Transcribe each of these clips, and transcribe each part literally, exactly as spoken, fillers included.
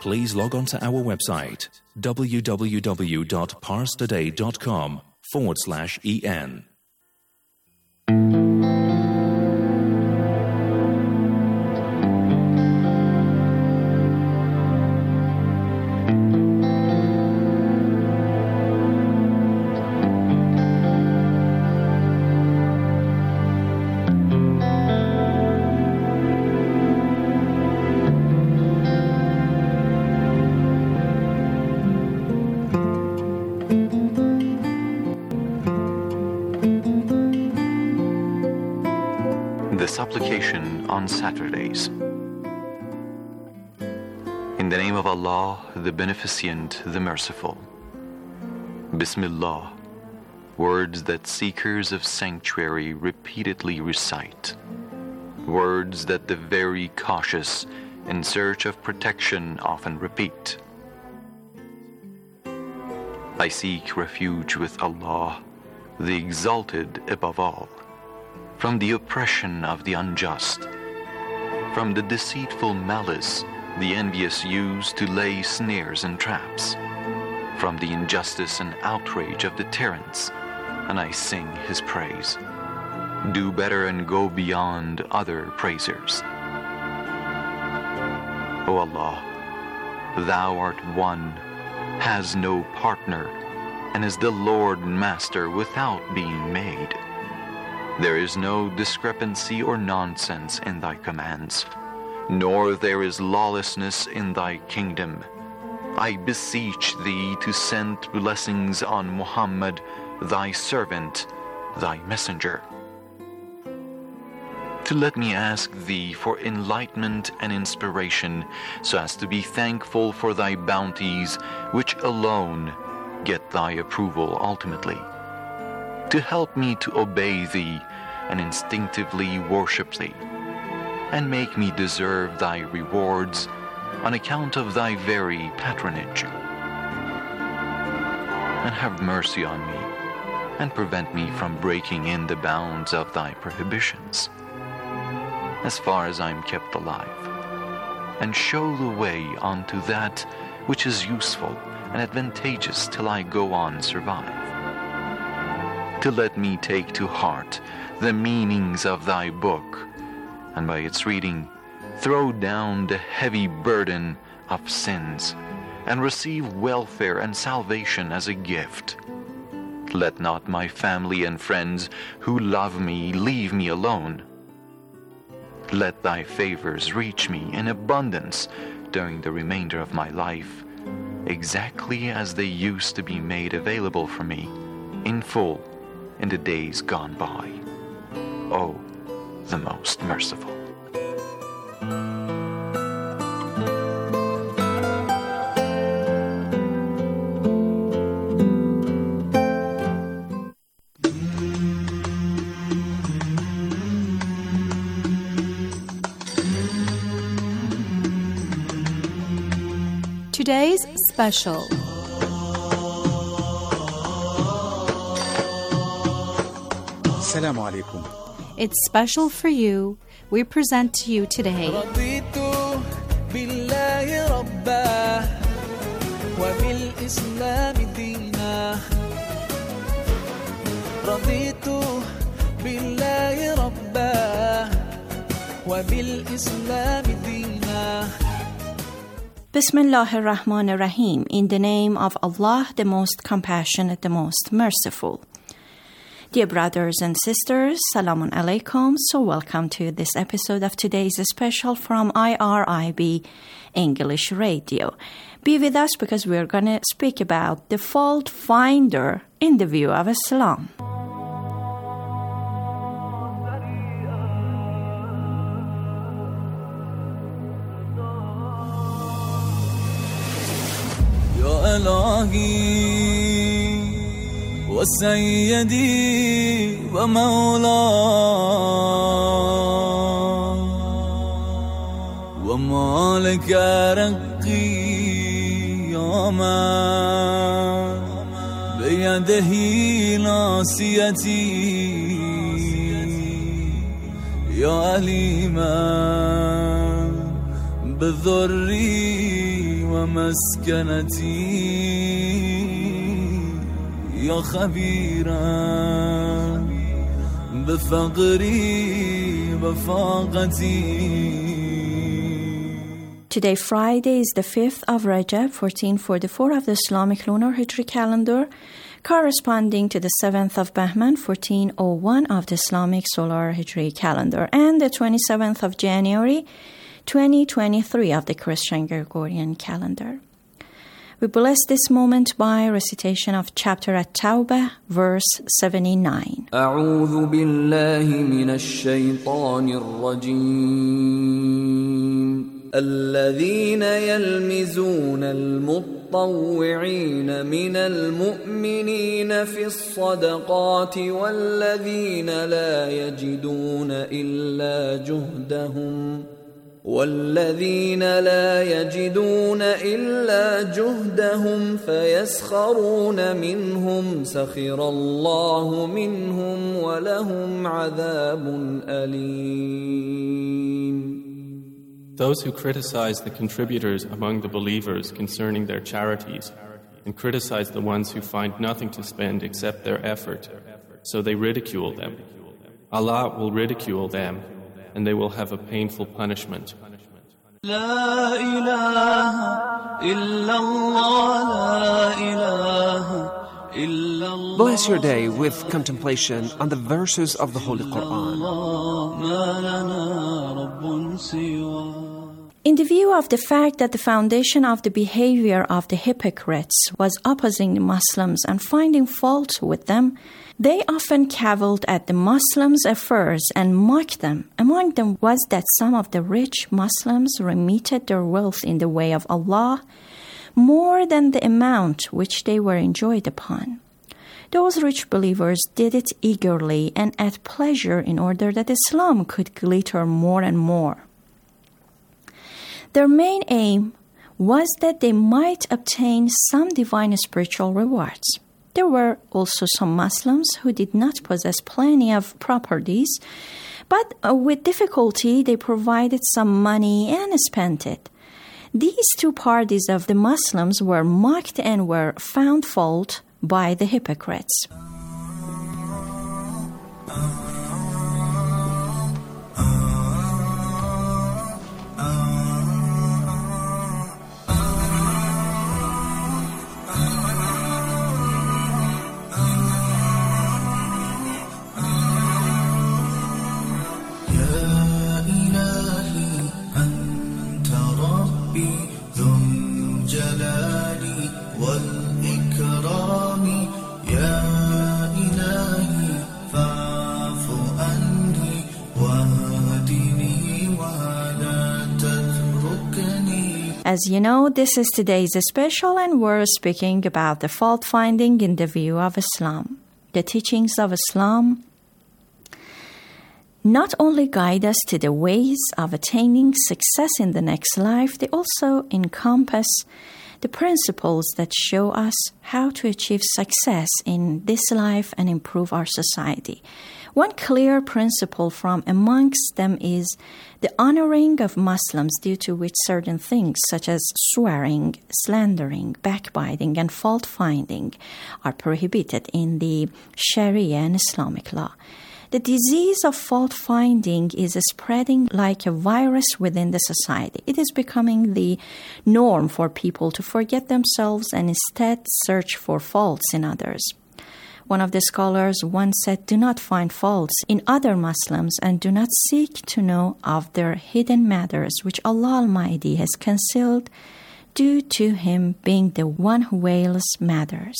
please log on to our website www.parstoday.com forward slash en. The supplication on Saturdays. In the name of Allah, the Beneficent, the Merciful. Bismillah, words that seekers of sanctuary repeatedly recite, words that the very cautious in search of protection often repeat. I seek refuge with Allah, the Exalted above all, from the oppression of the unjust, from the deceitful malice the envious use to lay snares and traps, from the injustice and outrage of the tyrants, and I sing his praise. Do better and go beyond other praisers. O Allah, Thou art one, has no partner, and is the Lord and Master without being made. There is no discrepancy or nonsense in Thy commands, nor there is lawlessness in Thy kingdom. I beseech Thee to send blessings on Muhammad, Thy servant, Thy messenger. To let me ask Thee for enlightenment and inspiration, so as to be thankful for Thy bounties, which alone get Thy approval ultimately. To help me to obey Thee and instinctively worship Thee, and make me deserve Thy rewards on account of Thy very patronage. And have mercy on me, and prevent me from breaking in the bounds of Thy prohibitions, as far as I am kept alive, and show the way unto that which is useful and advantageous till I go on survive. To let me take to heart the meanings of Thy book, and by its reading throw down the heavy burden of sins, and receive welfare and salvation as a gift. Let not my family and friends who love me leave me alone. Let Thy favors reach me in abundance during the remainder of my life, exactly as they used to be made available for me in full in the days gone by. O, the Most Merciful. Today's special. Assalamu alaikum. It's special for you. We present to you today رضيت بالله ربا وبالإسلام دينا رضيت بالله ربا وبالإسلام دينا. Bismillah ar-Rahman ar-Rahim. In the name of Allah, the most compassionate, the most merciful. Dear brothers and sisters, Salamun Alaikum. So welcome to this episode of today's special from I R I B English Radio. Be with us because we're going to speak about the fault finder in the view of Islam. يا إلهي وسيدي ومولاي وما لك رقي يا من بيده ناصيتي يا أليما بالضر ومسكنتي يا خبيرا بفقري بفاقتي. Today, Friday, is the fifth of Rajab, fourteen forty-four of the Islamic lunar Hijri calendar, corresponding to the seventh of Bahman, fourteen oh one of the Islamic solar Hijri calendar, and the twenty-seventh of January, twenty twenty-three of the Christian Gregorian calendar. We bless this moment by recitation of chapter At-Tawbah, verse seventy-nine. أعوذ بالله من الشيطان الرجيم. الذين يلمزون المطوعين من المؤمنين في الصدقات والذين لا يجدون إلا جهدهم والذين لا يجدون إلا جهدهم فيسخرون منهم سخر الله منهم ولهم عذاب أليم. Those who criticize the contributors among the believers concerning their charities and criticize the ones who find nothing to spend except their effort, so they ridicule them. Allah will ridicule them, and they will have a painful punishment. La ilaha illallah, la ilaha illallah. Bless your day with contemplation on the verses of the Holy Quran. In the view of the fact that the foundation of the behavior of the hypocrites was opposing the Muslims and finding fault with them, they often cavilled at the Muslims' affairs and mocked them. Among them was that some of the rich Muslims remitted their wealth in the way of Allah more than the amount which they were enjoyed upon. Those rich believers did it eagerly and at pleasure in order that Islam could glitter more and more. Their main aim was that they might obtain some divine spiritual rewards. There were also some Muslims who did not possess plenty of properties, but with difficulty they provided some money and spent it. These two parties of the Muslims were mocked and were found fault by the hypocrites. As you know, this is today's special, and we're speaking about the fault-finding in the view of Islam. The teachings of Islam not only guide us to the ways of attaining success in the next life, they also encompass the principles that show us how to achieve success in this life and improve our society. One clear principle from amongst them is the honoring of Muslims, due to which certain things such as swearing, slandering, backbiting, and fault-finding are prohibited in the Sharia and Islamic law. The disease of fault-finding is spreading like a virus within the society. It is becoming the norm for people to forget themselves and instead search for faults in others. One of the scholars once said, "Do not find faults in other Muslims and do not seek to know of their hidden matters which Allah Almighty has concealed, due to Him being the one who veils matters."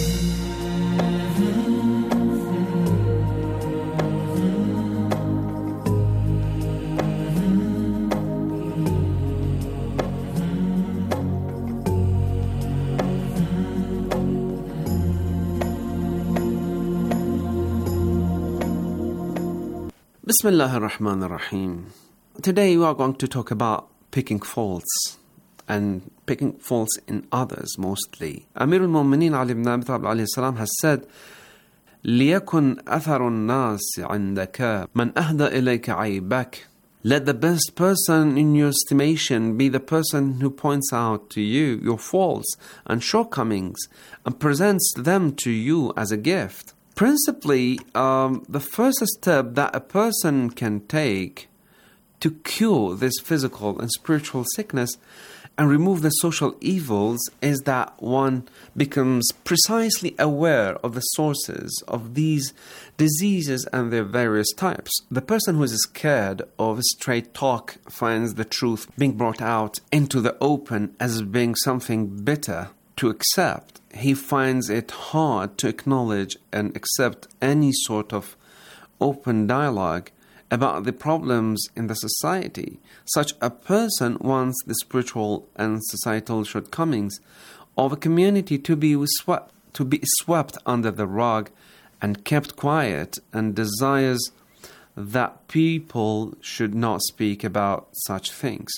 Bismillah ar-Rahman ar-Rahim. Today we are going to talk about picking faults, and picking faults in others mostly. Amir al-Mu'mineen Ali ibn Abi Talib alayhi salam has said, ليكن أثر الناس عندك من أهدى إليك عيبك Let the best person in your estimation be the person who points out to you your faults and shortcomings and presents them to you as a gift. Principally, um, the first step that a person can take to cure this physical and spiritual sickness and remove the social evils is that one becomes precisely aware of the sources of these diseases and their various types. The person who is scared of straight talk finds the truth being brought out into the open as being something bitter to accept. He finds it hard to acknowledge and accept any sort of open dialogue about the problems in the society. Such a person wants the spiritual and societal shortcomings of a community to be swept, to be swept under the rug and kept quiet, and desires that people should not speak about such things.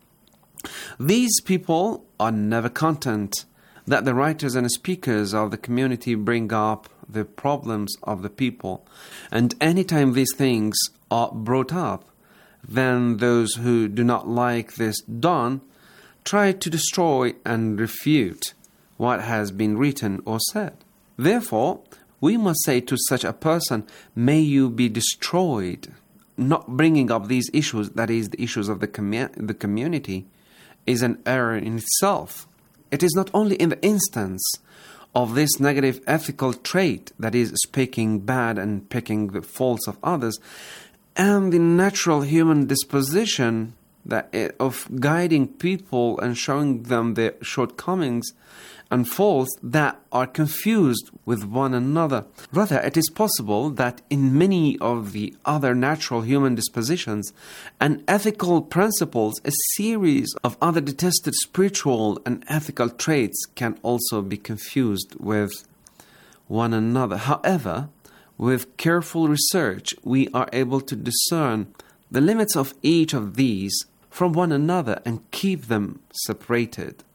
These people are never content that the writers and speakers of the community bring up the problems of the people, and anytime these things are brought up, then those who do not like this done try to destroy and refute what has been written or said. Therefore, we must say to such a person, may you be destroyed. Not bringing up these issues, that is, the issues of the, commu- the community, is an error in itself. It is not only in the instance of this negative ethical trait, that is, speaking bad and picking the faults of others, and the natural human disposition that it, of guiding people and showing them their shortcomings and faults that are confused with one another. Rather, it is possible that in many of the other natural human dispositions and ethical principles, a series of other detested spiritual and ethical traits can also be confused with one another. However, with careful research, we are able to discern the limits of each of these from one another and keep them separated.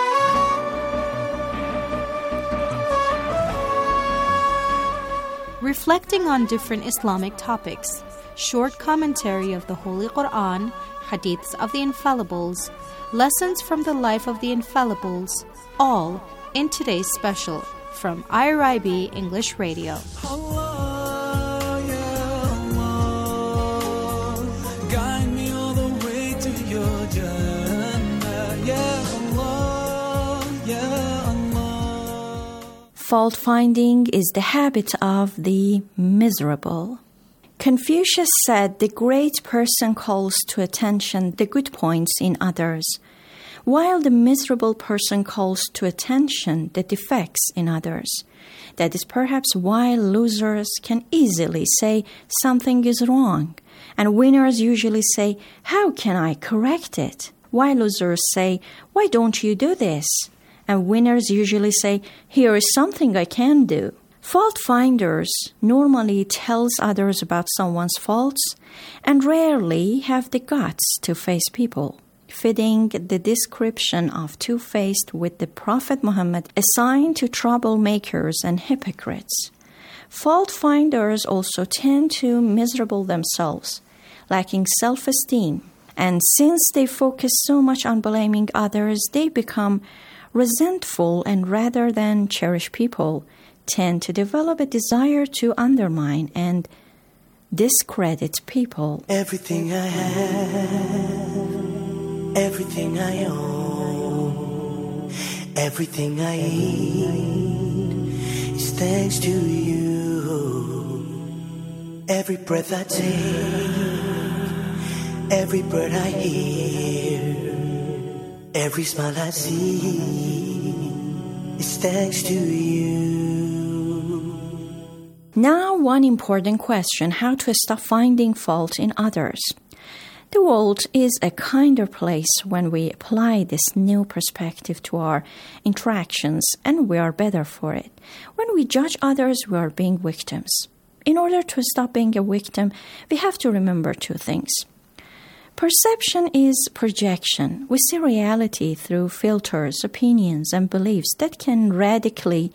Reflecting on different Islamic topics, short commentary of the Holy Quran, hadiths of the Infallibles, lessons from the life of the Infallibles, all in today's special from I R I B English Radio. Allah, ya Allah, guide me all the way to your Jannah, ya Allah, ya Allah. Fault finding is the habit of the miserable. Confucius said the great person calls to attention the good points in others, while the miserable person calls to attention the defects in others. That is perhaps why losers can easily say something is wrong, and winners usually say, how can I correct it? While losers say, why don't you do this? And winners usually say, here is something I can do. Fault finders normally tells others about someone's faults and rarely have the guts to face people, fitting the description of two-faced with the Prophet Muhammad assigned to troublemakers and hypocrites. Fault finders also tend to miserable themselves, lacking self-esteem, and since they focus so much on blaming others, they become resentful and rather than cherish people, tend to develop a desire to undermine and discredit people. Everything I have, everything I own, everything I eat is thanks to you. Every breath I take, every bird I hear, every smile I see is thanks to you. Now, one important question: how to stop finding fault in others? The world is a kinder place when we apply this new perspective to our interactions, and we are better for it. When we judge others, we are being victims. In order to stop being a victim, we have to remember two things. Perception is projection. We see reality through filters, opinions, and beliefs that can radically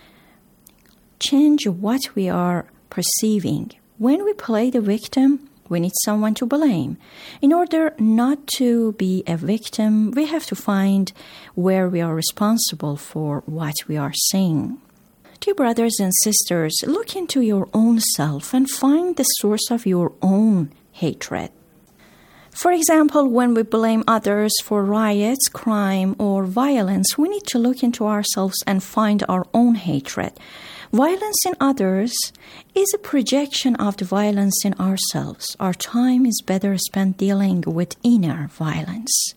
change what we are perceiving. When we play the victim, We need someone to blame. In order not to be a victim, we have to find where we are responsible for what we are saying. Dear brothers and sisters, look into your own self and find the source of your own hatred. For example, when we blame others for riots, crime, or violence, we need to look into ourselves and find our own hatred. Violence in others is a projection of the violence in ourselves. Our time is better spent dealing with inner violence.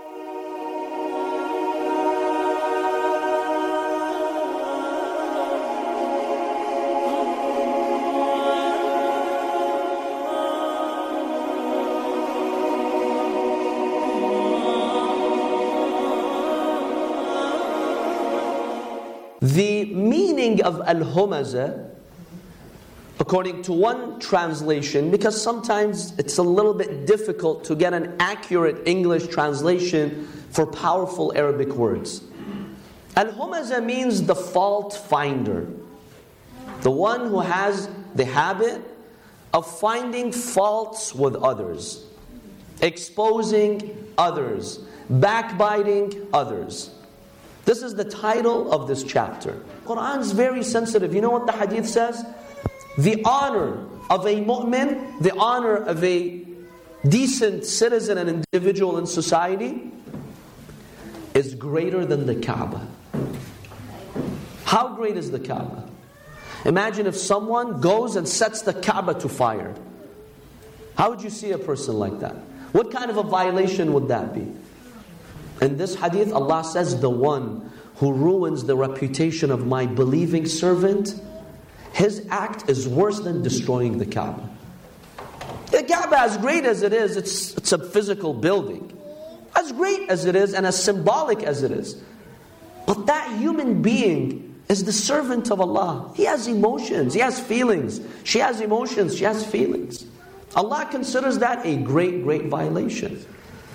The meaning of al-humaza, according to one translation, because sometimes it's a little bit difficult to get an accurate English translation for powerful Arabic words. Al-humaza means the fault finder, the one who has the habit of finding faults with others, exposing others, backbiting others. This is the title of this chapter. Quran is very sensitive. You know what the hadith says? The honor of a mu'min, the honor of a decent citizen and individual in society is greater than the Kaaba. How great is the Kaaba? Imagine if someone goes and sets the Kaaba to fire. How would you see a person like that? What kind of a violation would that be? In this hadith, Allah says, the one who ruins the reputation of my believing servant, his act is worse than destroying the Kaaba. The Kaaba, as great as it is, it's, it's a physical building. As great as it is and as symbolic as it is. But that human being is the servant of Allah. He has emotions, he has feelings. She has emotions, she has feelings. Allah considers that a great, great violation.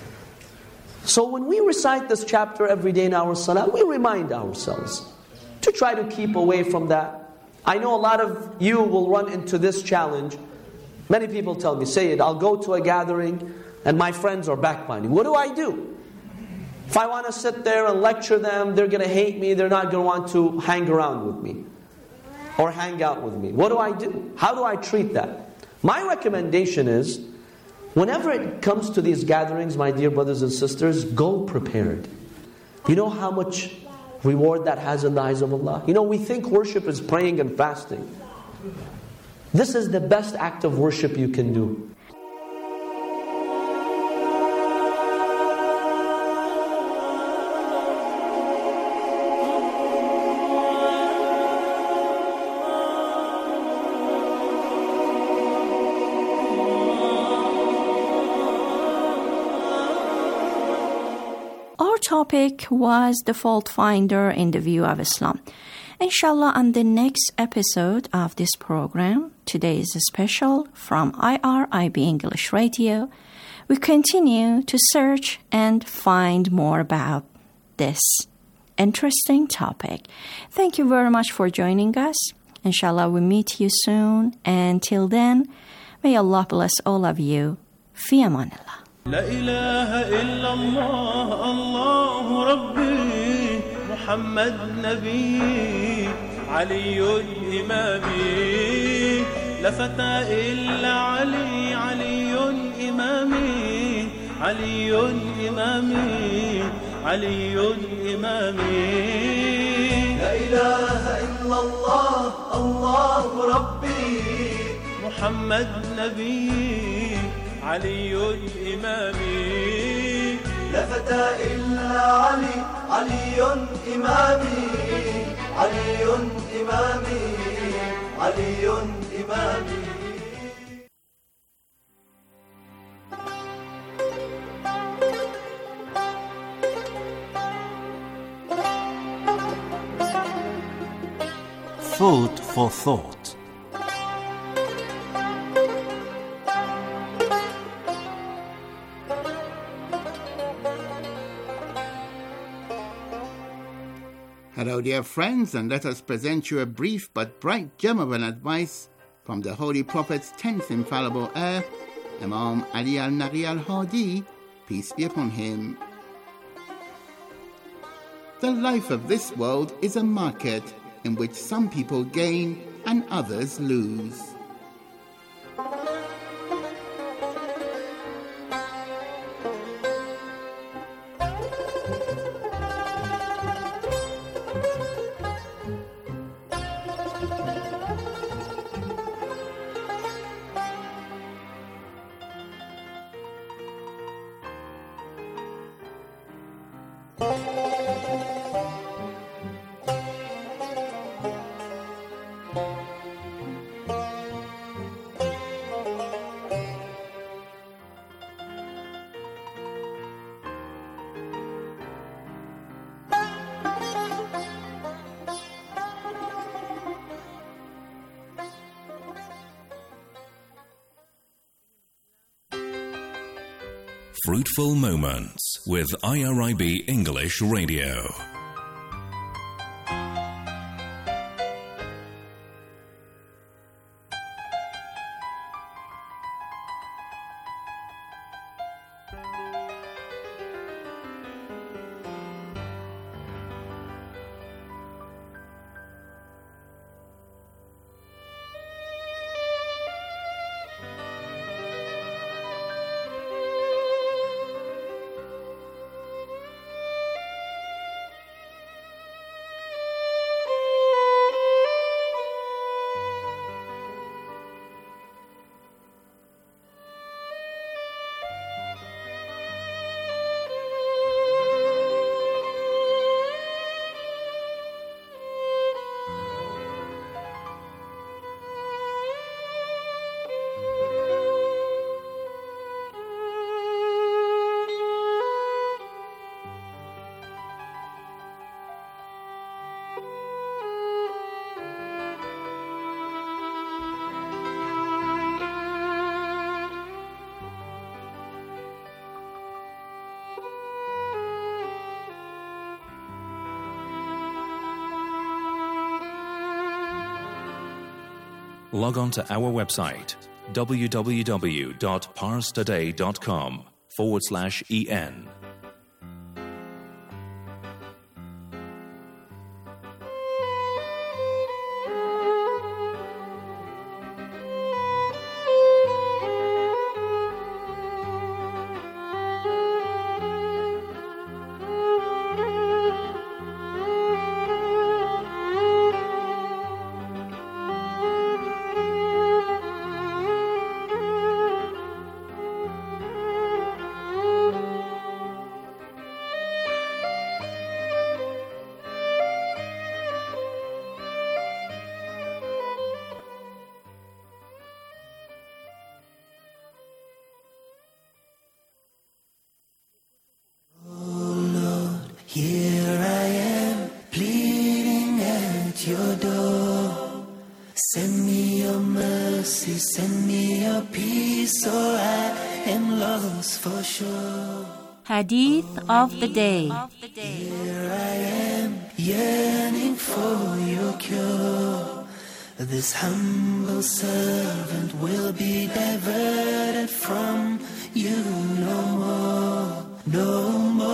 So when we recite this chapter every day in our salah, we remind ourselves to try to keep away from that. I know a lot of you will run into this challenge. Many people tell me, Sayyid, I'll go to a gathering and my friends are backbiting. What do I do? If I want to sit there and lecture them, they're going to hate me, they're not going to want to hang around with me or hang out with me. What do I do? How do I treat that? My recommendation is, whenever it comes to these gatherings, my dear brothers and sisters, go prepared. You know how much reward that has in the eyes of Allah? You know, we think worship is praying and fasting. This is the best act of worship you can do. Topic was the fault finder in the view of Islam. Inshallah, on the next episode of this program, today is a special from I R I B English Radio, we continue to search and find more about this interesting topic. Thank you very much for joining us. Inshallah, we meet you soon. Until then, may Allah bless all of you. Fi amanillah. لا إله إلا الله الله ربي محمد نبي علي إمامي لا فتى إلا علي علي إمامي علي إمامي علي إمامي لا إله إلا الله الله ربي محمد نبي علي إمامي لا فتى إلا علي علي إمامي علي إمامي علي إمامي Food for thought. Hello dear friends, and let us present you a brief but bright gem of an advice from the Holy Prophet's tenth infallible ayah, Imam Ali al-Naqi al-Hadi, peace be upon him. The life of this world is a market in which some people gain and others lose. Fruitful Moments with I R I B English Radio. Log on to our website, www.parstoday.com forward slash en. Here I am, pleading at your door. Send me your mercy, send me your peace, or I am lost for sure. Hadith of the Day. Here I am, yearning for your cure. This humble servant will be diverted from you no more, no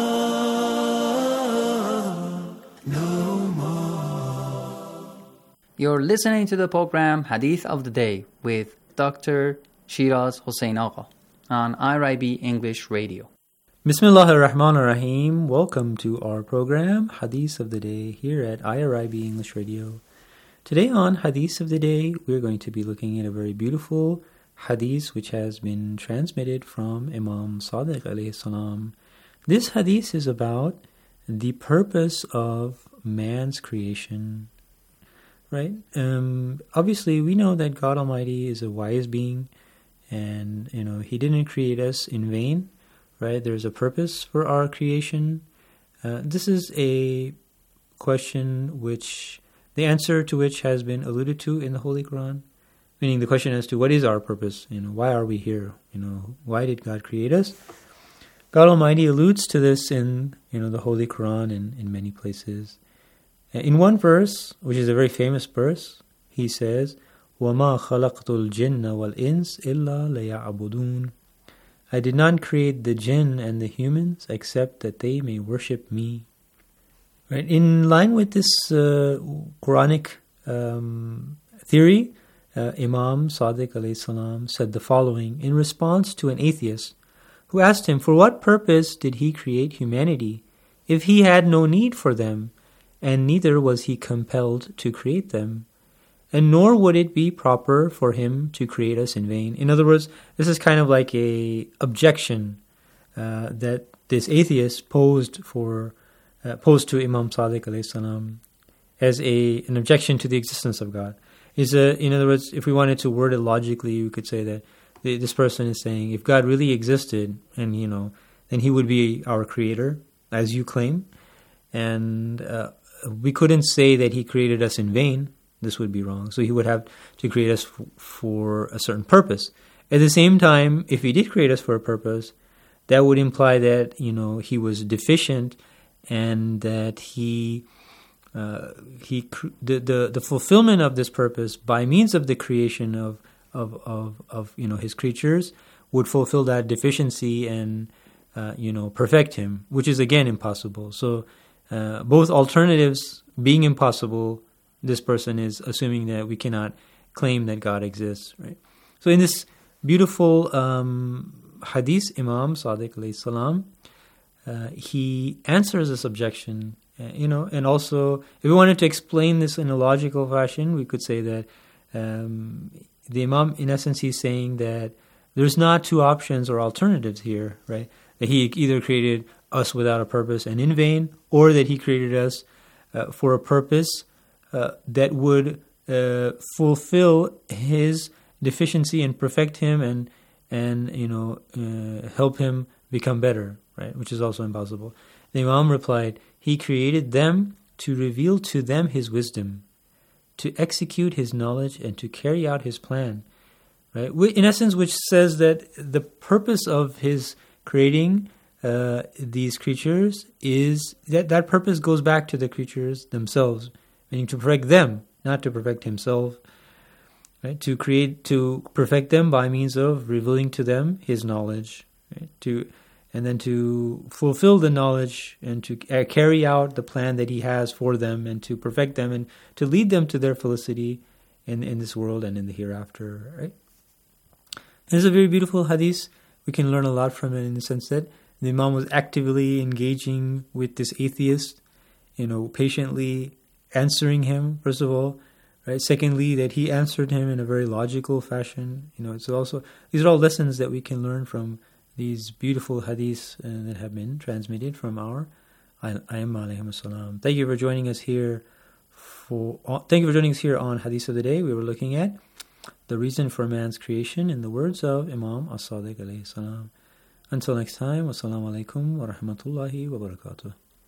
more, no more. You're listening to the program Hadith of the Day with Doctor Shiraz Hossein Agha on I R I B English Radio. Bismillah ar-Rahman ar-Rahim. Welcome to our program Hadith of the Day here at I R I B English Radio. Today on Hadith of the Day, we're going to be looking at a very beautiful hadith which has been transmitted from Imam Sadiq alayhi salam. This hadith is about the purpose of man's creation, right? Um, obviously, we know that God Almighty is a wise being, and you know He didn't create us in vain, right? There's a purpose for our creation. Uh, this is a question which the answer to which has been alluded to in the Holy Quran, meaning the question as to what is our purpose, you know, why are we here, you know, why did God create us? God Almighty alludes to this in, you know, the Holy Quran and in many places. In one verse, which is a very famous verse, He says, وَمَا خَلَقْتُ الْجِنَّ وَالْإِنسِ إِلَّا لِيَعْبُدُونَ. I did not create the jinn and the humans except that they may worship me. Right? In line with this uh, Quranic um, theory, uh, Imam Sadiq alayhi salam said the following in response to an atheist who asked him, for what purpose did he create humanity if he had no need for them, and neither was he compelled to create them? And nor would it be proper for him to create us in vain. In other words, this is kind of like a objection uh, that this atheist posed for uh, posed to Imam Sadiq alayhi salam as a an objection to the existence of God. Is a in other words, if we wanted to word it logically, we could say that the, this person is saying, if God really existed, and you know, then He would be our creator, as you claim, and uh, we couldn't say that He created us in vain. This would be wrong. So He would have to create us f- for a certain purpose. At the same time, if He did create us for a purpose, that would imply that, you know, He was deficient, and that He, uh, he, cr- the, the the fulfillment of this purpose by means of the creation of of of, of you know His creatures would fulfill that deficiency and uh, you know perfect Him, which is again impossible. So uh, both alternatives being impossible, this person is assuming that we cannot claim that God exists, right? So in this beautiful um, hadith, Imam Sadiq alayhi salam, uh, he answers this objection, uh, you know, and also if we wanted to explain this in a logical fashion, we could say that um, the Imam, in essence, he's saying that there's not two options or alternatives here, right? That He either created us without a purpose and in vain, or that He created us uh, for a purpose Uh, that would uh, fulfill His deficiency and perfect Him, and and you know uh, help Him become better, right? Which is also impossible. The Imam replied, He created them to reveal to them His wisdom, to execute His knowledge, and to carry out His plan, right? In essence, which says that the purpose of His creating uh, these creatures is that that purpose goes back to the creatures themselves. Meaning to perfect them, not to perfect Himself, right? To create, to perfect them by means of revealing to them His knowledge, right? To and then to fulfill the knowledge and to uh, carry out the plan that He has for them, and to perfect them and to lead them to their felicity in, in this world and in the hereafter, right? This is a very beautiful hadith. We can learn a lot from it in the sense that the Imam was actively engaging with this atheist, you know, patiently answering him, first of all, right? Secondly, that he answered him in a very logical fashion. You know, it's also these are all lessons that we can learn from these beautiful hadiths uh, that have been transmitted from our Ayyimah alayhim as-salam. Thank you for joining us here. For uh, thank you for joining us here on Hadith of the Day. We were looking at the reason for man's creation in the words of Imam As-Sadiq alayhi salam. Until next time, wassalamu alaikum wa rahmatullahi wa barakatuh.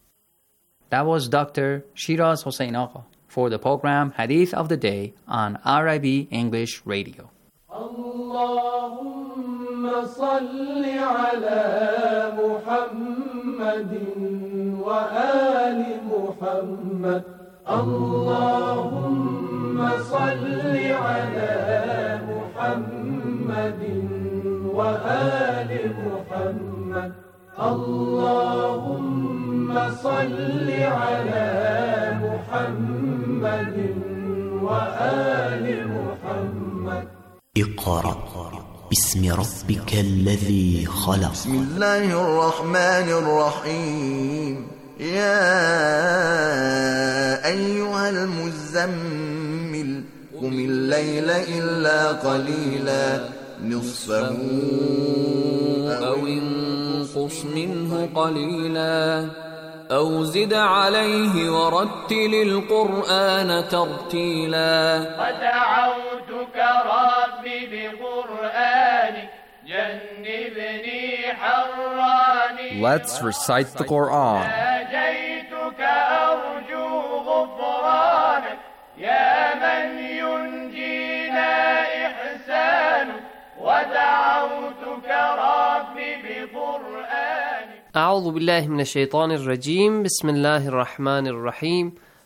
That was Doctor Shiraz Hossein Agha for the program Hadith of the Day on R I B English Radio. Allahumma salli ala Muhammadin wa ali Muhammad. Allahumma salli ala Muhammadin wa ali Muhammad. Allahumma salli ala Muhammadin wa ali Muhammad. اقرأ باسم ربك الذي خلق. بسم الله الرحمن الرحيم. يا أيها المزمل قم الليل إلا قليلا نصفه أو انقص منه قليلا أو زد عليه ورتل القرآن ترتيلا. ودعوتك ربي بقرآنك جنبني حراني. Let's recite the Quran. ناجيتك أرجو غفرانك يا من ينجينا إحسانك. ودعوتك ربي بقرآنك. أعوذ بالله من الشيطان الرجيم. بسم الله الرحمن الرحيم.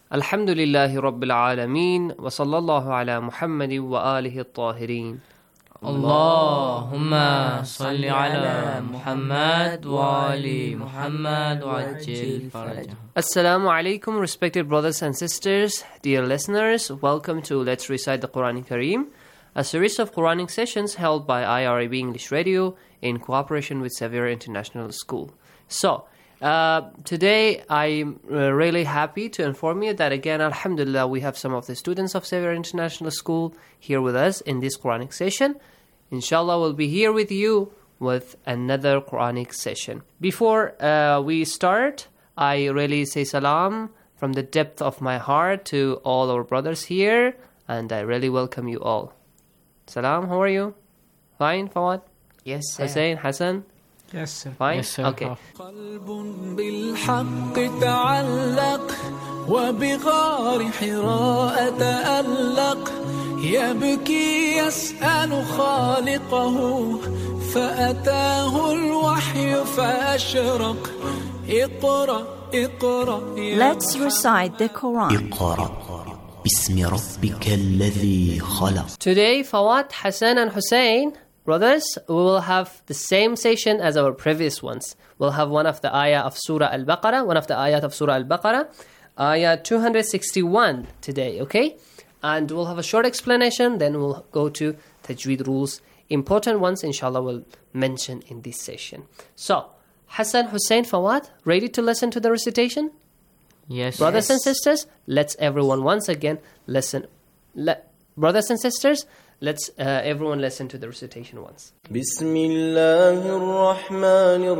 Alhamdulillahi Rabbil Alameen. Wa sallallahu ala Muhammadin wa alihi al-tahirin. Allahumma salli ala Muhammad wa ali Muhammad wa ajil farajah. Assalamu alaikum, respected brothers and sisters, dear listeners. Welcome to Let's Recite the Quran Kareem, a series of Quranic sessions held by I R I B English Radio in cooperation with Xavier International School. So, uh, today I'm uh, really happy to inform you that again, alhamdulillah, we have some of the students of Xavier International School here with us in this Quranic session. Inshallah, we'll be here with you with another Quranic session. Before uh, we start, I really say salam from the depth of my heart to all our brothers here, and I really welcome you all. Salam, how are you? Fine, Fawad? Yes, sir. Hussein, Hassan? Yes, sir. Fine? Yes, sir. Okay. قلب بالحق تعلق وبغار حراء تألق يبكي يسأل خالقه فأتاه الوحي فأشرق اقرأ اقرأ. Let's recite the Quran. اقرأ باسم ربك الذي خلق. Today, Fawad, Hassan and Hussein, brothers, we will have the same session as our previous ones. We'll have one of the ayah of Surah Al-Baqarah, one of the ayat of Surah Al-Baqarah, ayah two hundred sixty-one today, okay? And we'll have a short explanation, then we'll go to Tajweed rules. Important ones, inshallah, we'll mention in this session. So, Hassan, Hussein, Fawad, ready to listen to the recitation? Yes. Brothers yes. and sisters, let's everyone once again listen. Le- Brothers and sisters, let's uh, everyone listen to the recitation once. Bismillahir Rahmanir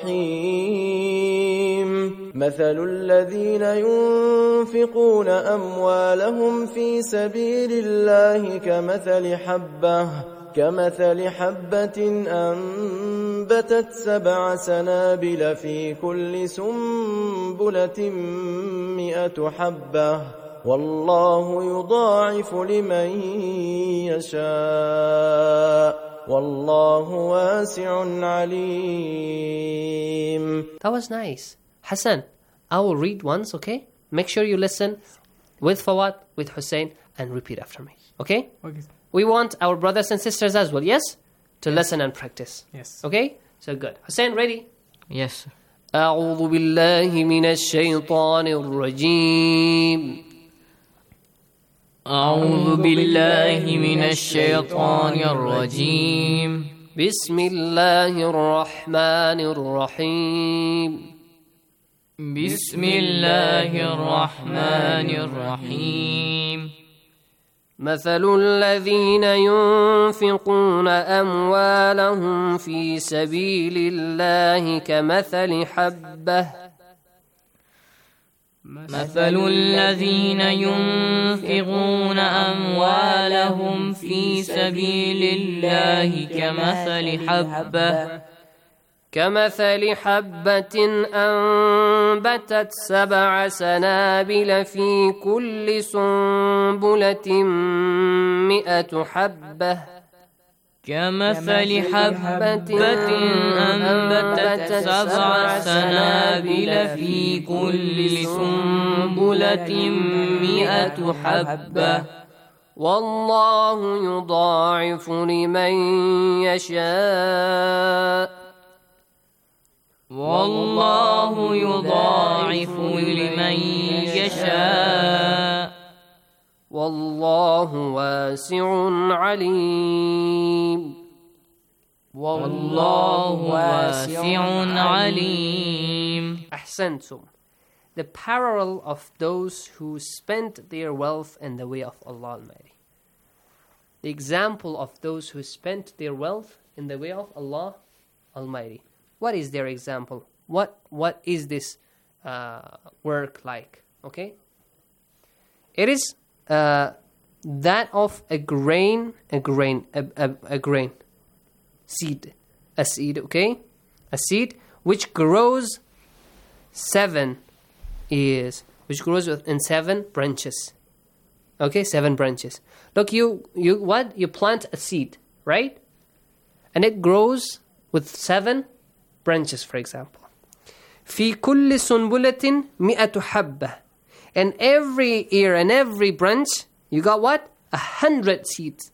Rahim. مثل الذين ينفقون أموالهم في سبيل الله كمثل حبة كمثل حبة أنبتت سبع سنابل في كل سنبلة مئة حبة والله يضاعف لمن يشاء والله واسع عليم. That was nice. Hassan, I will read once, okay? Make sure you listen with Fawad, with Hussein, and repeat after me, okay? Okay. We want our brothers and sisters as well, yes? To yes. listen and practice. Yes. Okay? So good. Hussein, ready? Yes, sir. أعوذ بالله من الشيطان الرجيم أعوذ بالله من الشيطان الرجيم بسم الله الرحمن الرحيم بسم الله الرحمن الرحيم مثل الذين ينفقون أموالهم في سبيل الله كمثل حبة مثل الذين ينفقون أموالهم في سبيل الله كمثل حبة كمثل حبة أنبتت سبع سنابل في كل سنبلة مئة حبة كمثل حبة أنبتت سبع سنابل في كل سنبلة مئة حبة والله يضاعف لمن يشاء والله يضاعف لمن يشاء والله واسع عليم والله واسع عليم. أحسنتم. The parallel of those who spent their wealth in the way of Allah Almighty. The example of those who spent their wealth in the way of Allah Almighty. What is their example? What What is this uh, work like? Okay? It is uh, that of a grain, a grain, a, a, a grain, seed, a seed, okay? A seed which grows seven years, which grows in seven branches. Okay, seven branches. Look, you, you what? You plant a seed, right? And it grows with seven branches, for example. في كل سنبلة مئة حبة. In every ear and every branch, you got what? A hundred seeds.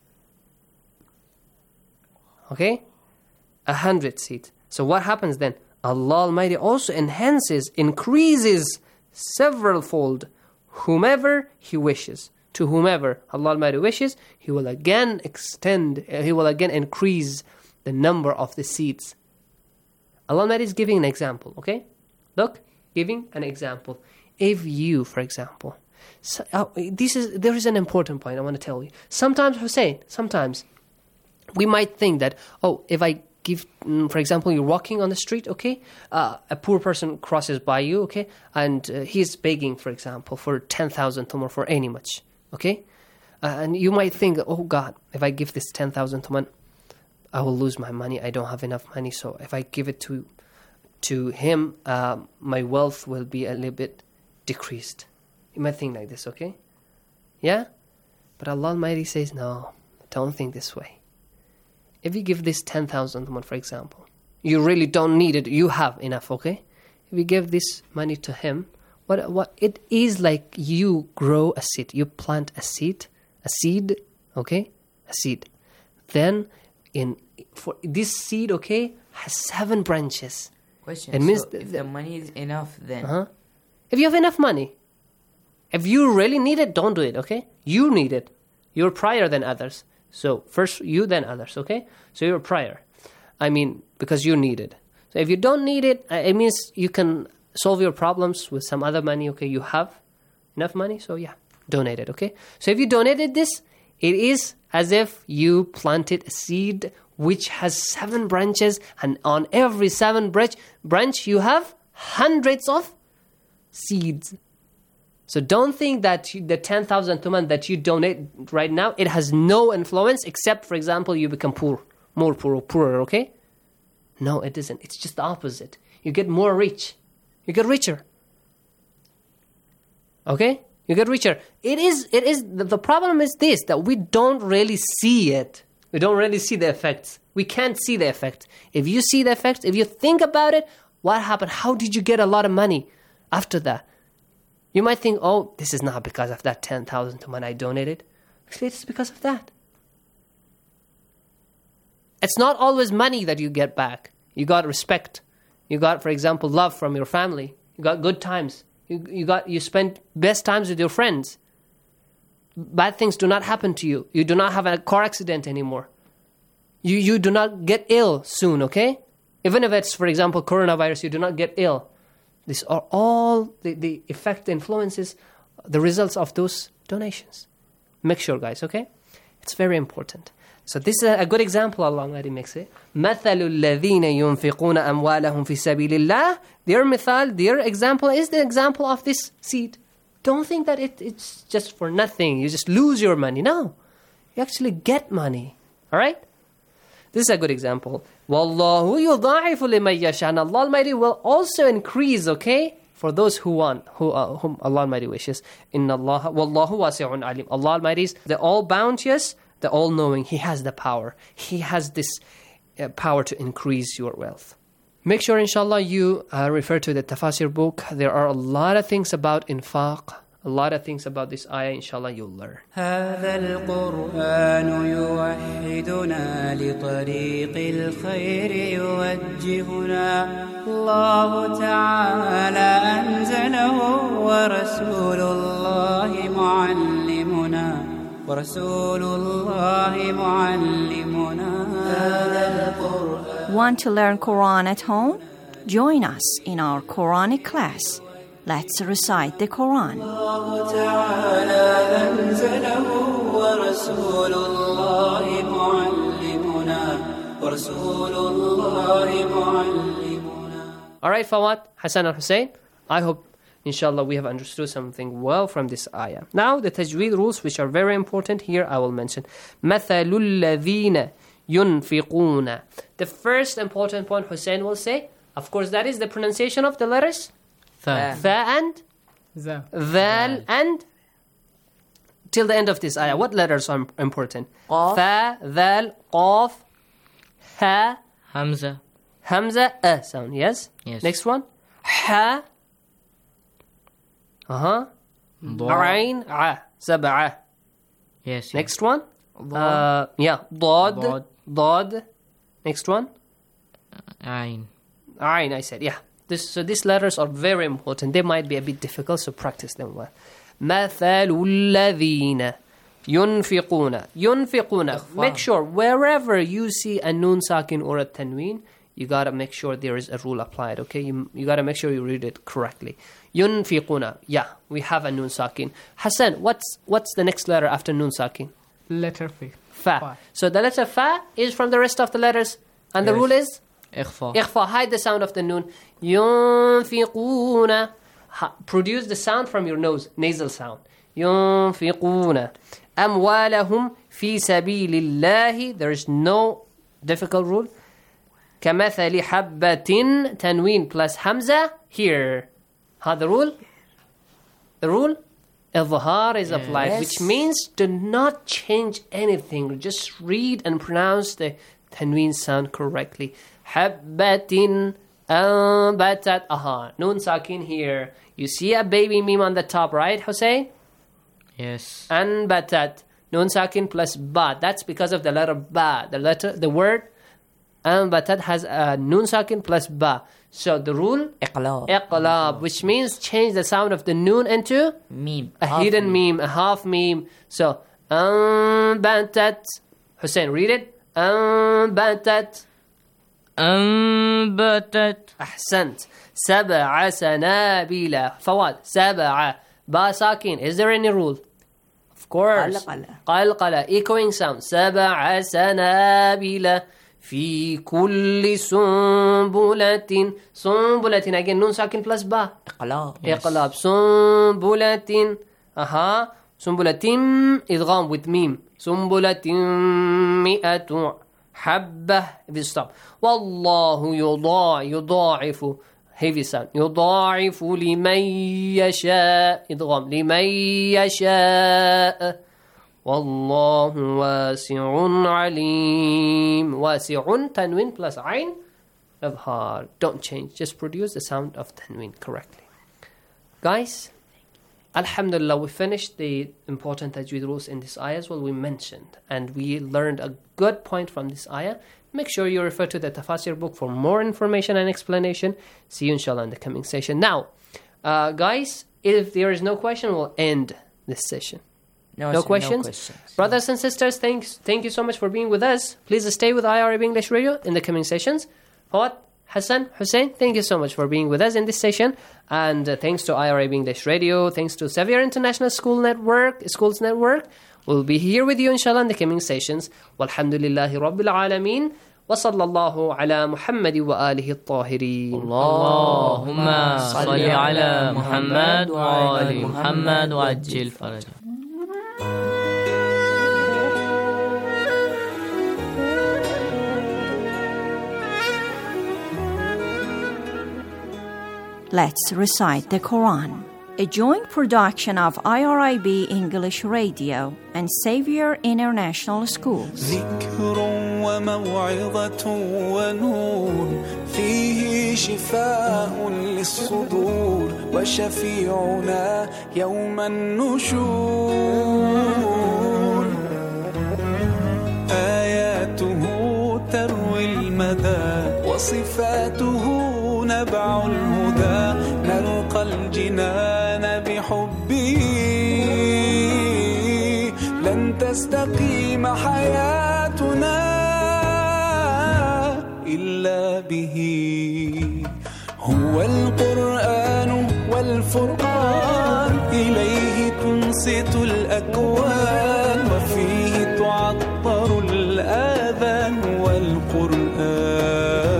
Okay? A hundred seeds. So what happens then? Allah Almighty also enhances, increases several-fold whomever He wishes. To whomever Allah Almighty wishes, He will again extend, uh, He will again increase the number of the seeds. Allah Almighty is giving an example, okay? Look, giving an example. If you, for example, so, uh, this is there is an important point I want to tell you. Sometimes, Hussein, sometimes we might think that, oh, if I give, for example, you're walking on the street, okay? Uh, a poor person crosses by you, okay? And uh, he's begging, for example, for ten thousand tuman, for any much, okay? Uh, and you might think, oh God, if I give this ten thousand tuman, I will lose my money. I don't have enough money. So if I give it to to him, uh, my wealth will be a little bit decreased. You might think like this, okay? Yeah? But Allah Almighty says, no, don't think this way. If you give this ten thousand tuman, for example, you really don't need it. You have enough, okay? If you give this money to him, what what it is like you grow a seed. You plant a seed, a seed, okay? A seed. Then in for this seed, okay, has seven branches. Question. It means so if the money is enough, then uh-huh. If you have enough money, if you really need it, don't do it, okay? You need it. You're prior than others. So first you, then others, okay? So you're prior. I mean, because you need it. So if you don't need it, it means you can solve your problems with some other money, okay? You have enough money, so yeah, donate it, okay? So if you donated this, it is as if you planted a seed which has seven branches, and on every seven branch, branch you have hundreds of seeds. So don't think that you, the ten thousand tuman that you donate right now, it has no influence except, for example, you become poor, more poor, poorer, okay? No, it isn't. It's just the opposite. You get more rich. You get richer. Okay? You get richer. It is, it is, the, the problem is this, that we don't really see it. We don't really see the effects. We can't see the effect. If you see the effects, if you think about it, what happened? How did you get a lot of money after that? You might think, oh, this is not because of that ten thousand tuman I donated. Actually, it's because of that. It's not always money that you get back. You got respect. You got, for example, love from your family. You got good times. You, you got you spent best times with your friends. Bad things do not happen to you. You do not have a car accident anymore. You you do not get ill soon, okay? Even if it's, for example, coronavirus, you do not get ill. These are all the, the effect, the influences, the results of those donations. Make sure, guys, okay? It's very important. So this is a good example Allah Almighty makes it. مَثَلُ الَّذِينَ يُنْفِقُونَ أَمْوَالَهُمْ فِي سَبِيلِ اللَّهِ. Their mithal, their example is the example of this seed. Don't think that it, it's just for nothing. You just lose your money. No. You actually get money. All right? This is a good example. وَاللَّهُ يُضَاعِفُ لِمَنْ يَشَاءُ. And Allah Almighty will also increase, okay, for those who want, who uh, whom Allah Almighty wishes. إِنَّ اللَّهَ وَاللَّهُ وَاسِعٌ عَلِيمٌ. Allah Almighty is the all-bounteous, the all-knowing. He has the power. He has this uh, power to increase your wealth. Make sure, inshallah, you uh, refer to the Tafasir book. There are a lot of things about infaq, a lot of things about this ayah, inshallah, you'll learn. هذا القرآن يوحدنا لطريق الخير يوجهنا الله تعالى أنزله ورسول الله معلمنا ورسول الله معلمنا هذا القرآن. Want to learn Quran at home? Join us in our Quranic class. Let's recite the Quran. الله تعالى أنزله ورسول الله معلمنا ورسول الله معلمنا. All right, Fawad, Hassan and Hussein, I hope, inshallah, we have understood something well from this ayah. Now, the tajweed rules, which are very important, here I will mention. مَثَلُ الَّذِينَ يُنْفِقُونَ. The first important point Hussein will say, of course, that is the pronunciation of the letters. Tha. Tha and Za. Dhal and till the end of this ayah. What letters are important? Qaf. Tha, Dhal, Qaf, Ha, Hamza. Hamza, A sound, yes? Yes. Next one. Ha. Uh-huh. Ain, A. Sab'a. Yes. Next one. Uh, yeah. Dad. Dad. Dad. Next one. Ain. Ain, I said, yeah. This, so these letters are very important. They might be a bit difficult, so practice them well. مثل الذين ينفقون. ينفقون. Make sure wherever you see a nun sakin or a tanween, you gotta make sure there is a rule applied. Okay, you you gotta make sure you read it correctly. ينفقون. Yeah, we have a nun sakin. Hassan, what's what's the next letter after nun sakin? Letter F. Fa. So the letter fa is from the rest of the letters, and the Yes. rule is إخفاء. إخفاء. Hide the sound of the nun. ينفقون. Ha- produce the sound from your nose, nasal sound. ينفقون أموالهم في سبيل الله. There is no difficult rule. كمثل حبة تنوين plus hamza here. How the rule? The rule? إظهار is applied, Yes. which means do not change anything. Just read and pronounce the tanween sound correctly. حبة أنبتت. Aha. Nun sakin here. You see a baby meme on the top, right, Hussein? Yes. Anbatat. Nun sakin plus ba. That's because of the letter ba. The letter, the word anbatat has a nun sakin plus ba. So the rule إقلاب. iqlab, which means change the sound of the nun into Meme. a Half hidden meme. meme, a half meme. So anbatat. Hussein, read it. Anbatat. أنبتت. أحسنت. سبع سنابل. فواد. سبع. با sakin. Is there any rule? Of course. قلقلة. قلقلة. Echoing sound. سبع سنابل في كل سنبلة. سنبلة. Again, nun sakin plus ba. إقلاب. إقلاب. سنبلة. أها. سنبلة. إدغام with meme. سنبلة مئة حبة. If you stop. والله يضاع يضاعف. Heavy sound. يضاعف لمن يشاء. إدغام. لمن يشاء. والله واسع عليم. واسع تنوين plus عين إظهار. Don't change. Just produce the sound of tanween correctly. Guys, Alhamdulillah, we finished the important tajweed rules in this ayah as well we mentioned. And we learned a good point from this ayah. Make sure you refer to the Tafasir book for more information and explanation. See you inshallah in the coming session. Now, uh, guys, if there is no question, we'll end this session. No, No sir, questions? No questions. Brothers and sisters, thanks, thank you so much for being with us. Please stay with I R A B English Radio in the coming sessions. Fawad, Hassan, Hussein, thank you so much for being with us in this session. And uh, thanks to I R A B English Radio, thanks to Xavier International School Network, Schools Network. We'll be here with you inshallah in the coming sessions. Walhamdulillahi Rabbil Alameen. وصلى الله على محمد وآله الطاهرين. اللهم صل على محمد وآل محمد وعجل فرجه. Let's recite the Quran. A joint production of I R I B English Radio and Xavier International Schools. ذكر وموعظة ونور فيه شفاء للصدور وشفيعنا يوم النشور آياته تروي المدى وصفاته نبع الهدى نلقى الجنان بحبه لن تستقيم حياتنا إلا به هو القرآن والفرقان إليه تنصت الأكوان وفيه تعطر الآذان والقرآن.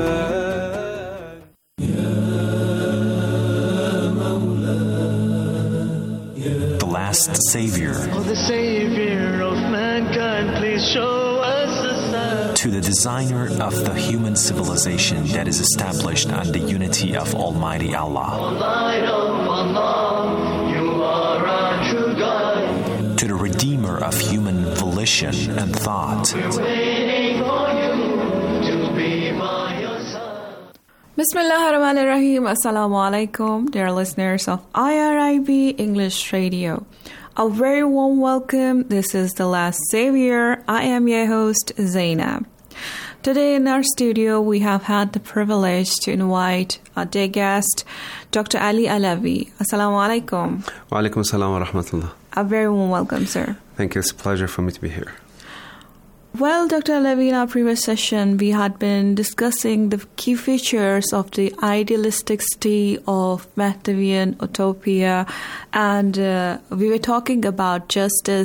Last Savior. Oh, the Savior of mankind, please show us the sign. To the designer of the human civilization that is established on the unity of Almighty Allah. O light of Allah, you are our true guide. To the redeemer of human volition and thought. We're waiting for you to be by your side. Bismillah ar-Rahman ar-Rahim. Assalamu alaikum, dear listeners of I R I B English Radio. A very warm welcome. This is The Last Savior. I am your host, Zainab. Today in our studio, we have had the privilege to invite our day guest, Doctor Ali Alavi. Assalamu alaikum. Wa alaikum assalam wa rahmatullah. A very warm welcome, sir. Thank you. It's a pleasure for me to be here. Well, Doctor Alavi, in our previous session, we had been discussing the key features of the idealistic state of Mahdavian utopia, and uh, we were talking about justice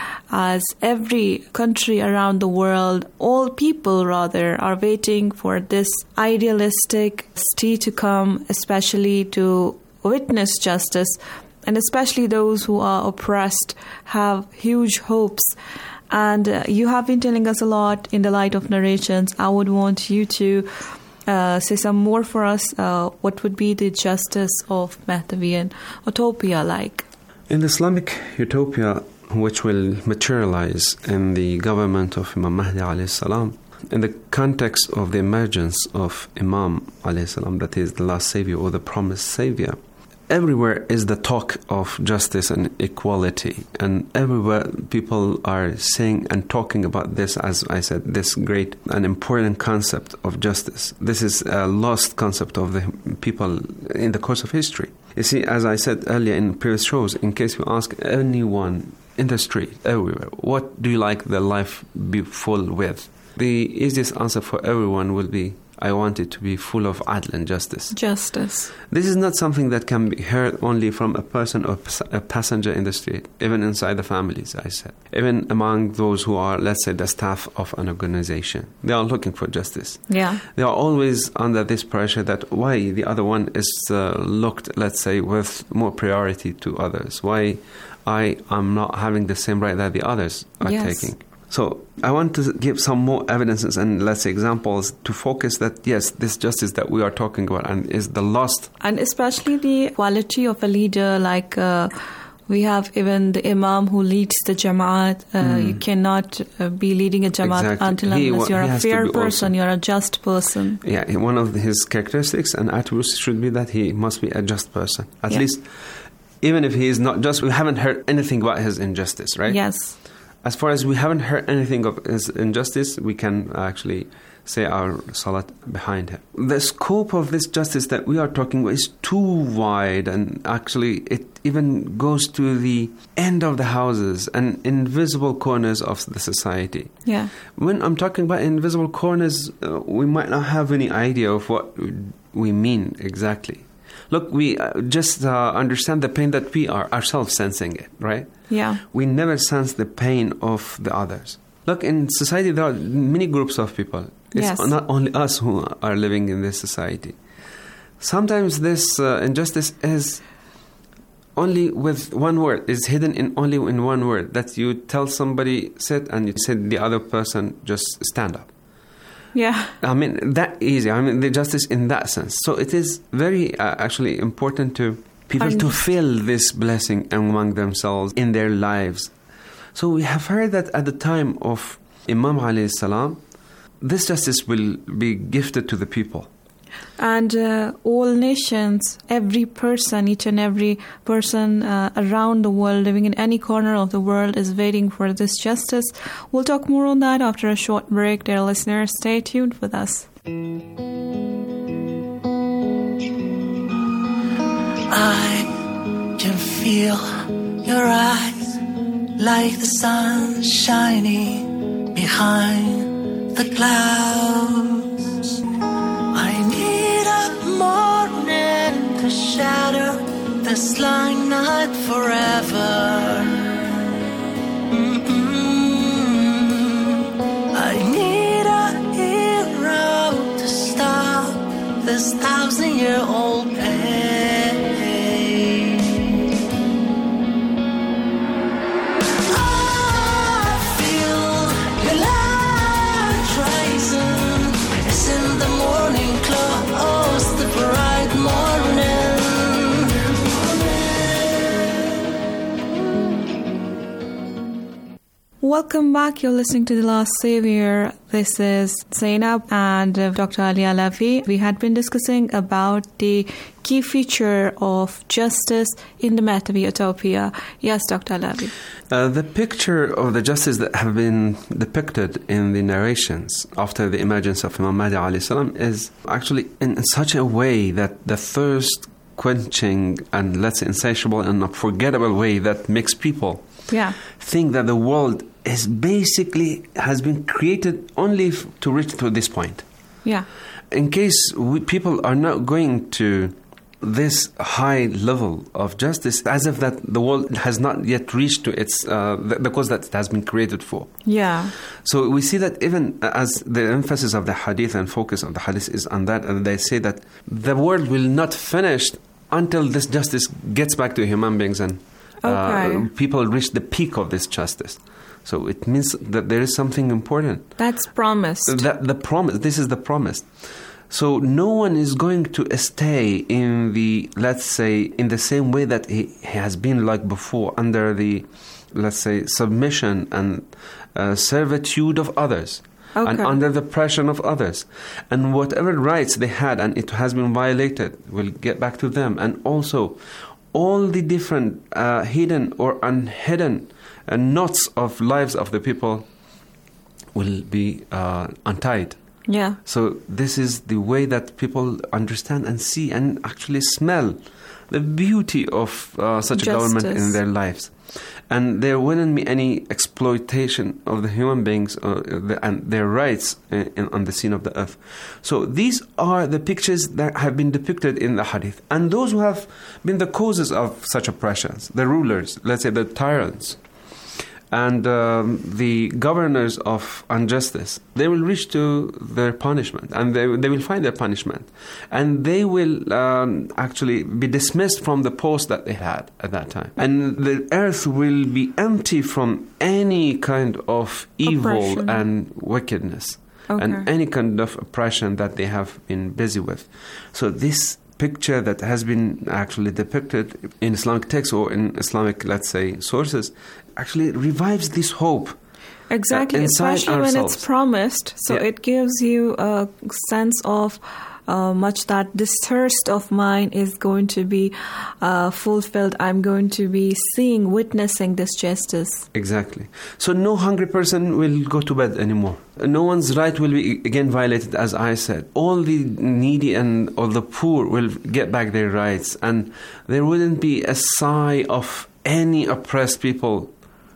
as every country around the world, all people rather, are waiting for this idealistic state to come, especially to witness justice, and especially those who are oppressed have huge hopes. And uh, you have been telling us a lot in the light of narrations. I would want you to uh, say some more for us. Uh, what would be the justice of Mahdavian utopia like? In the Islamic utopia, which will materialize in the government of Imam Mahdi alayhi salam, in the context of the emergence of Imam alayhi salam, that is the last savior or the promised savior, everywhere is the talk of justice and equality, and everywhere people are saying and talking about this, as I said, this great and important concept of justice. This is a lost concept of the people in the course of history. You see, as I said earlier in previous shows, in case you ask anyone in the street, everywhere, what do you like the life be full with? The easiest answer for everyone will be, I want it to be full of adl and justice. Justice. This is not something that can be heard only from a person or a passenger in the street, even inside the families, I said. Even among those who are, let's say, the staff of an organization. They are looking for justice. Yeah. They are always under this pressure that why the other one is uh, looked, let's say, with more priority to others. Why I am not having the same right that the others are yes. taking. So I want to give some more evidences and, let's say, examples to focus that, yes, this justice that we are talking about and is the lost. And especially the quality of a leader, like uh, we have even the imam who leads the Jamaat. Uh, mm. You cannot uh, be leading a Jamaat exactly. until he, unless you're a fair person, also. You're a just person. Yeah, one of his characteristics and attributes should be that he must be a just person. At yeah. least, even if he is not just, we haven't heard anything about his injustice, right? Yes. As far as we haven't heard anything of his injustice, we can actually say our salat behind him. The scope of this justice that we are talking about is too wide, and actually it even goes to the end of the houses and invisible corners of the society. Yeah. When I'm talking about invisible corners, uh, we might not have any idea of what we mean exactly. Look, we uh, just uh, understand the pain that we are ourselves sensing it, right? Yeah. We never sense the pain of the others. Look, in society there are many groups of people. It's yes. not only us who are living in this society. Sometimes this uh, injustice is only with one word, is hidden in only in one word. That you tell somebody sit and you say the other person just stand up. Yeah. I mean, that easy. I mean, the justice in that sense. So it is very uh, actually important to people to feel this blessing among themselves in their lives. So we have heard that at the time of Imam alayhi salam, this justice will be gifted to the people. And uh, all nations, every person, each and every person uh, around the world, living in any corner of the world, is waiting for this justice. We'll talk more on that after a short break. Dear listeners, stay tuned with us. I can feel your eyes like the sun shining behind the clouds. I need a morning to shatter this long night forever. Mm-mm. I need a hero to stop this thousand-year-old pain. Welcome back. You're listening to The Last Savior. This is Zainab and uh, Doctor Ali Alavi. We had been discussing about the key feature of justice in the Mehdavi utopia. Yes, Doctor Alavi. Uh, the picture of the justice that have been depicted in the narrations after the emergence of Imam Mahdi alayhi salam is actually in such a way that the thirst quenching and, let's say, insatiable and unforgettable way that makes people yeah. think that the world is basically has been created only f- to reach to this point. Yeah. In case we, people are not going to this high level of justice, as if that the world has not yet reached to its uh, the, the cause that it has been created for. Yeah. So we see that even as the emphasis of the hadith and focus of the hadith is on that, and they say that the world will not finish until this justice gets back to human beings and uh, okay. people reach the peak of this justice. So it means that there is something important. That's promised. That the promise. This is the promise. So no one is going to stay in the, let's say, in the same way that he, he has been like before, under the, let's say, submission and uh, servitude of others. Okay. And under the pressure of others. And whatever rights they had and it has been violated will get back to them. And also, all the different uh, hidden or unhidden uh, knots of lives of the people will be uh, untied. Yeah. So this is the way that people understand and see and actually smell the beauty of uh, such Justice. a government in their lives. And there wouldn't be any exploitation of the human beings uh, the, and their rights in, in, on the scene of the earth. So these are the pictures that have been depicted in the hadith. And those who have been the causes of such oppressions, the rulers, let's say the tyrants, and um, the governors of injustice, they will reach to their punishment, and they they will find their punishment, and they will um, actually be dismissed from the post that they had at that time, and the earth will be empty from any kind of evil Oppression. and wickedness, Okay. and any kind of oppression that they have been busy with. So this picture that has been actually depicted in Islamic texts or in Islamic, let's say, sources, actually revives this hope. Exactly, uh, inside especially when ourselves. it's promised. So Yeah. it gives you a sense of uh, much that this thirst of mine is going to be uh, fulfilled. I'm going to be seeing, witnessing this justice. Exactly. So no hungry person will go to bed anymore. No one's right will be again violated, as I said. All the needy and all the poor will get back their rights, and there wouldn't be a sigh of any oppressed people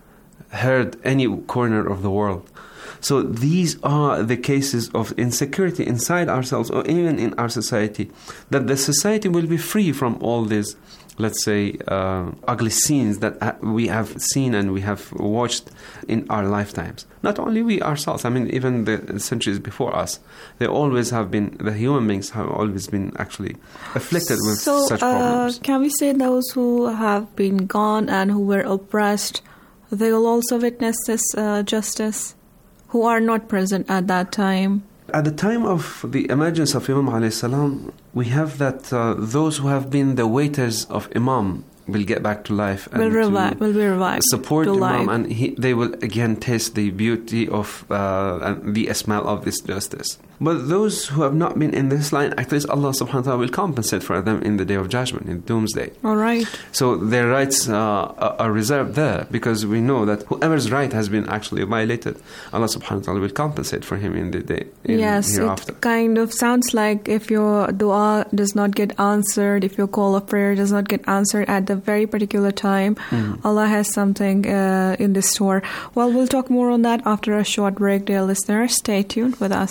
heard any corner of the world. So these are the cases of insecurity inside ourselves or even in our society, that the society will be free from all these, let's say, uh, ugly scenes that we have seen and we have watched in our lifetimes. Not only we ourselves, I mean, even the centuries before us, they always have been, the human beings have always been actually afflicted with so, such uh, problems. can we say those who have been gone and who were oppressed, they will also witness this uh, justice, who are not present at that time? At the time of the emergence of Imam alayhi salam, we have that uh, those who have been the waiters of Imam will get back to life and Will revive, to will be revived support to Imam, life. and he, they will again taste the beauty of uh, and the smell of this justice. But those who have not been in this line, actually Allah subhanahu wa ta'ala will compensate for them in the day of judgment, in doomsday. All right. So their rights uh, are reserved there, because we know that whoever's right has been actually violated, Allah subhanahu wa ta'ala will compensate for him in the day in Yes, hereafter. it kind of sounds like if your dua does not get answered, if your call of prayer does not get answered at the very particular time, Mm. Allah has something uh, in the store. Well, we'll talk more on that after a short break, dear listeners. Stay tuned with us.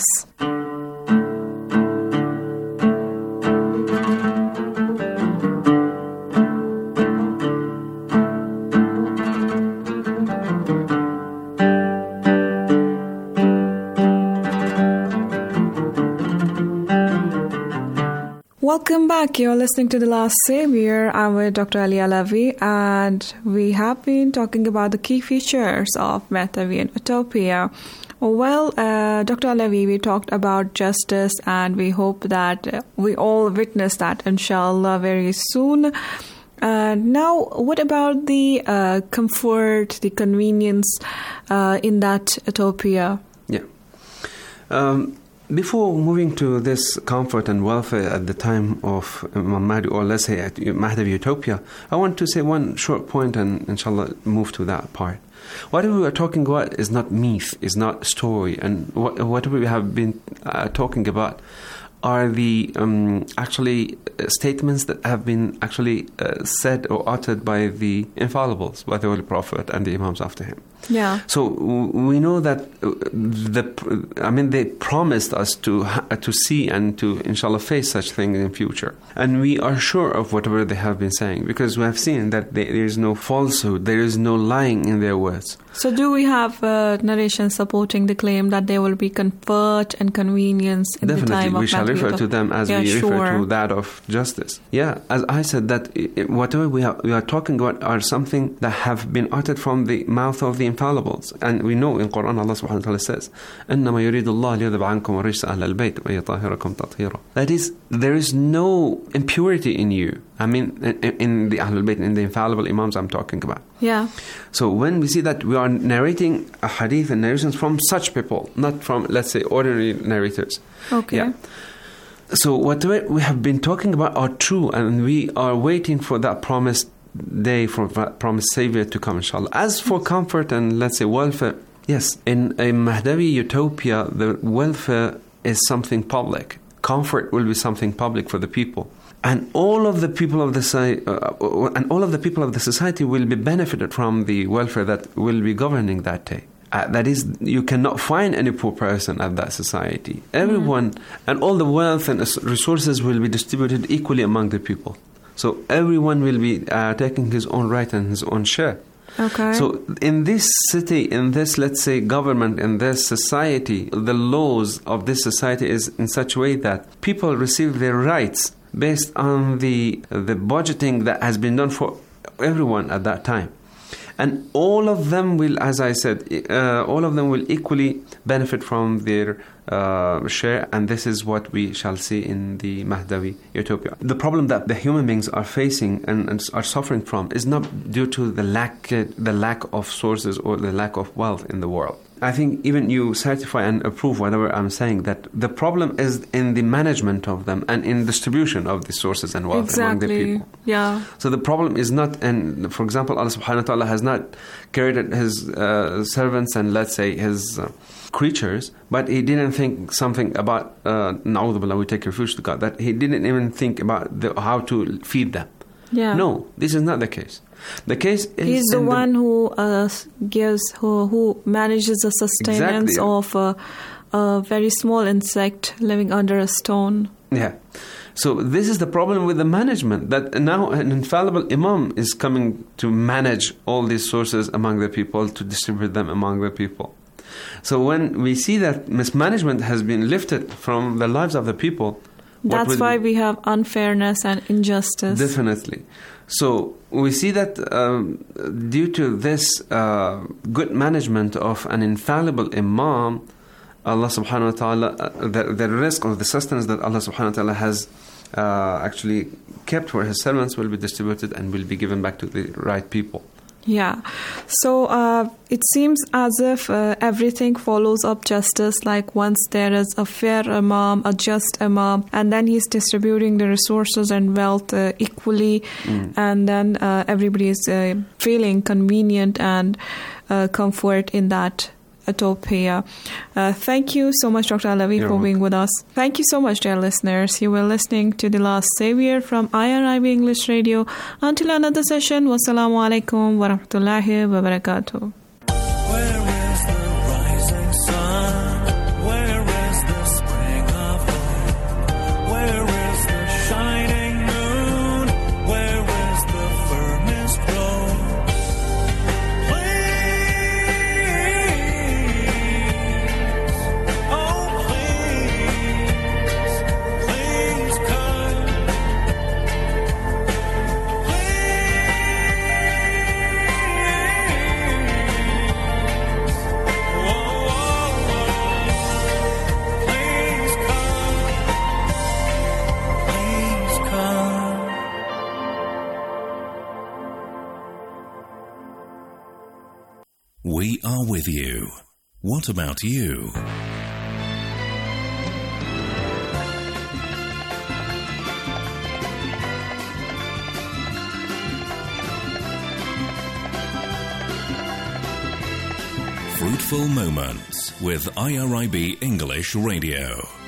Welcome back. You're listening to The Last Savior. I'm with Doctor Ali Alavi, and we have been talking about the key features of Mehdavian utopia. Well, uh, Doctor Alavi, we talked about justice, and we hope that uh, we all witness that, inshallah, very soon. Uh, now, what about the uh, comfort, the convenience uh, in that utopia? Yeah. Um, before moving to this comfort and welfare at the time of Imam Mahdi, or let's say at Mahdavi utopia, I want to say one short point and inshallah move to that part. What we are talking about is not myth, is not story, and what, what we have been uh, talking about are the um, actually uh, statements that have been actually uh, said or uttered by the infallibles, by the Holy Prophet and the Imams after him. Yeah. So w- we know that uh, the I mean they promised us to ha- to see and to inshallah face such things in future, and we are sure of whatever they have been saying because we have seen that they, there is no falsehood, there is no lying in their words. So do we have uh, narration supporting the claim that there will be comfort and convenience in Definitely, the time of we shall Mahdi? refer to them as yeah, we sure. refer to that of justice. Yeah, as I said, that I- whatever we, have, we are talking about are something that have been uttered from the mouth of the infallibles. And we know in Quran Allah subhanahu wa ta'ala says, إِنَّمَا يُرِيدُ اللَّهُ لِيُذْهِبَ عَنْكُمُ الرِّجْسَ أَهْلَ الْبَيْتِ وَيُطَهِّرَكُمْ تَطْهِيرًا. That is, there is no impurity in you. I mean, in, in the Ahlul Bayt, in the infallible Imams I'm talking about. Yeah. So when we see that we are narrating a hadith and narrations from such people, not from, let's say, ordinary narrators. Okay. Yeah. So what we have been talking about are true, and we are waiting for that promised day, for that promised Savior to come, inshallah. As for comfort and, let's say, welfare, yes, in a Mahdavi utopia, the welfare is something public. Comfort will be something public for the people. And all of the people of the society, uh, and all of the people of the society will be benefited from the welfare that will be governing that day. Uh, that is, you cannot find any poor person at that society. Everyone mm. and all the wealth and resources will be distributed equally among the people. So everyone will be uh, taking his own right and his own share. Okay. So in this city, in this, let's say, government, in this society, the laws of this society is in such a way that people receive their rights based on the the budgeting that has been done for everyone at that time. And all of them will, as I said, uh, all of them will equally benefit from their uh, share, and this is what we shall see in the Mahdavi utopia. The problem that the human beings are facing and, and are suffering from is not due to the lack, uh, the lack of sources or the lack of wealth in the world. I think even you certify and approve whatever I'm saying, that the problem is in the management of them and in distribution of the sources and wealth exactly. among the people. Yeah. So the problem is not, and for example, Allah subhanahu wa ta'ala has not created his uh, servants and, let's say, his uh, creatures, but he didn't think something about, uh, na'udhu billah, we take refuge to God, that he didn't even think about the, how to feed them. Yeah. No, this is not the case. The case is he's the in one the, who uh, gives, who, who manages the sustenance exactly. of a, a very small insect living under a stone. Yeah. So this is the problem with the management, that now an infallible imam is coming to manage all these sources among the people, to distribute them among the people. So when we see that mismanagement has been lifted from the lives of the people, that's why we have unfairness and injustice. Definitely. So we see that um, due to this uh, good management of an infallible imam, Allah subhanahu wa ta'ala, uh, the, the risk of the sustenance that Allah subhanahu wa ta'ala has uh, actually kept for his servants will be distributed and will be given back to the right people. Yeah. So uh, it seems as if uh, everything follows up justice, like once there is a fair imam, a just imam, and then he's distributing the resources and wealth uh, equally, mm. and then uh, everybody is uh, feeling convenient and uh, comfort in that utopia. Uh, thank you so much, Doctor Alavi, for welcome. being with us. Thank you so much, dear listeners. You were listening to The Last Savior from I R I B English Radio. Until another session, wassalamu alaikum wa rahmatullahi wa barakatuh. We are with you. What about you? Fruitful Moments with I R I B English Radio.